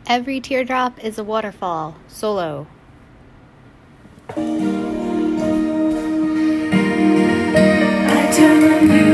Every teardrop is a waterfall. Solo. I turn the